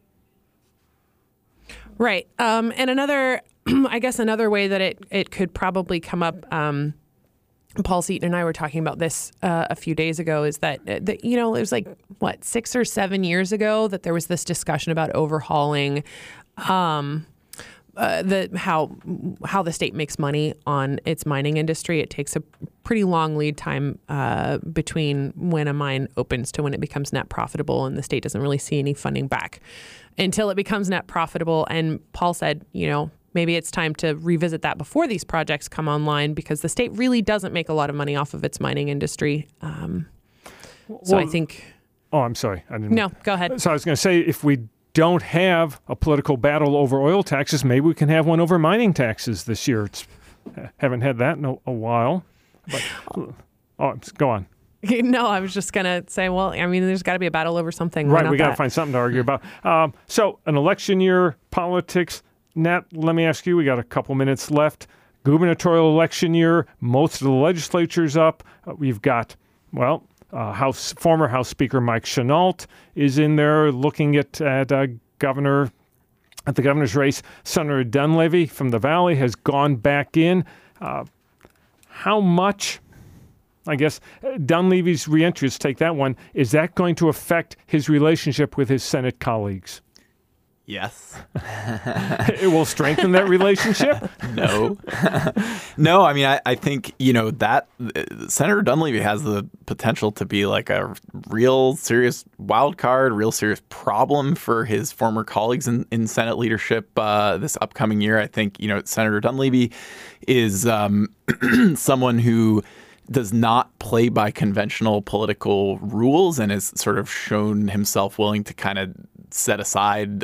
S4: Right. And another, I guess another way that it could probably come up, Paul Seaton and I were talking about this a few days ago, is that, it was like, 6 or 7 years ago that there was this discussion about overhauling how the state makes money on its mining industry. It takes a pretty long lead time between when a mine opens to when it becomes net profitable, and the state doesn't really see any funding back until it becomes net profitable. And Paul said, maybe it's time to revisit that before these projects come online, because the state really doesn't make a lot of money off of its mining industry. I think...
S1: Oh, I'm sorry.
S4: No, go ahead.
S1: So I was going to say, if we don't have a political battle over oil taxes, maybe we can have one over mining taxes this year. Haven't had that in a while. But, go on.
S4: No, I was just going to say, well, I mean, there's got to be a battle over something.
S1: Right, we got to find something to argue about. So an election year, politics. Nat, let me ask you, we got a couple minutes left. Gubernatorial election year, most of the legislature's up. We've got, former House Speaker Mike Chenault is in there looking at the governor's race. Senator Dunleavy from the Valley has gone back in. How much, I guess, Dunleavy's reentry, let's take that one, is that going to affect his relationship with his Senate colleagues?
S5: Yes.
S1: It will strengthen that relationship?
S5: No. No, I mean, I think, that Senator Dunleavy has the potential to be like a real serious wild card, real serious problem for his former colleagues in Senate leadership this upcoming year. I think, Senator Dunleavy is someone who does not play by conventional political rules and has sort of shown himself willing to kind of set aside,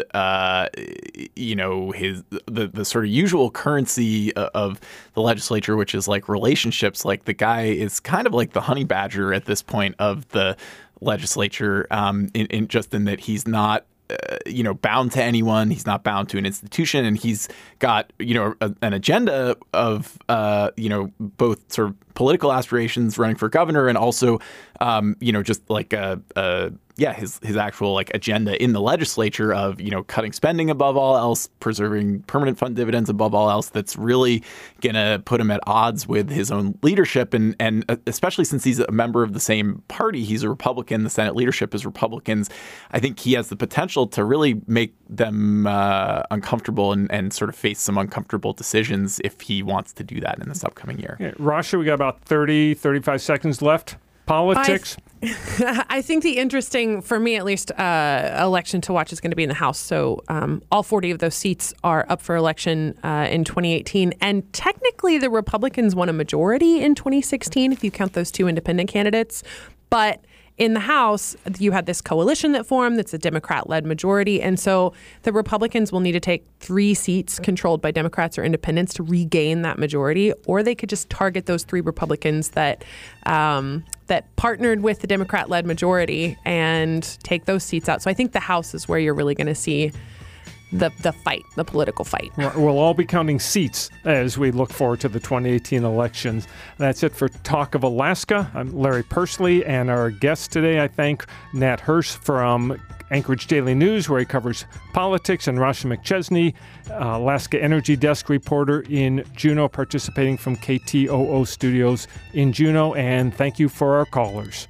S5: the sort of usual currency of the legislature, which is like relationships. Like, the guy is kind of like the honey badger at this point of the legislature, in that he's not bound to anyone. He's not bound to an institution, and he's got, an agenda of, both sort of political aspirations running for governor and also, just like his actual like agenda in the legislature of, cutting spending above all else, preserving permanent fund dividends above all else. That's really going to put him at odds with his own leadership. And especially since he's a member of the same party, he's a Republican, the Senate leadership is Republicans. I think he has the potential to really make them uncomfortable and sort of face some uncomfortable decisions if he wants to do that in this upcoming year.
S1: Yeah, Rasha, we got about 35 seconds left. Politics.
S4: I think the interesting, for me at least, election to watch is going to be in the House. So all 40 of those seats are up for election in 2018. And technically, the Republicans won a majority in 2016, if you count those two independent candidates. But in the House, you had this coalition that formed that's a Democrat-led majority. And so the Republicans will need to take 3 seats controlled by Democrats or independents to regain that majority, or they could just target those 3 Republicans that partnered with the Democrat-led majority and take those seats out. So I think the House is where you're really going to see the fight, the political fight.
S1: We'll all be counting seats as we look forward to the 2018 elections. That's it for Talk of Alaska. I'm Larry Persley, and our guest today, I thank Nat Hirsch from Anchorage Daily News, where he covers politics, and Rasha McChesney, Alaska Energy Desk reporter in Juneau, participating from KTOO Studios in Juneau. And thank you for our callers.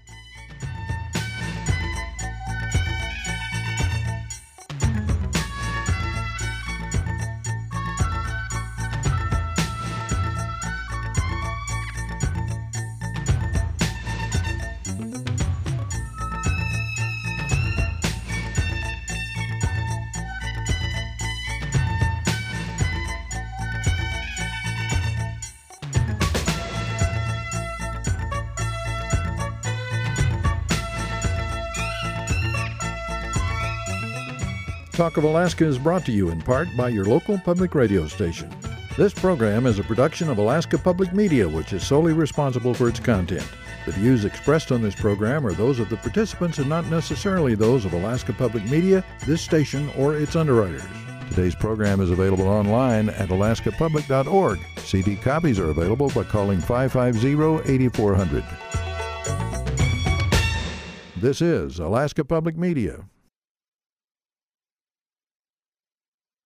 S2: Talk of Alaska is brought to you in part by your local public radio station. This program is a production of Alaska Public Media, which is solely responsible for its content. The views expressed on this program are those of the participants and not necessarily those of Alaska Public Media, this station, or its underwriters. Today's program is available online at alaskapublic.org. CD copies are available by calling 550-8400. This is Alaska Public Media.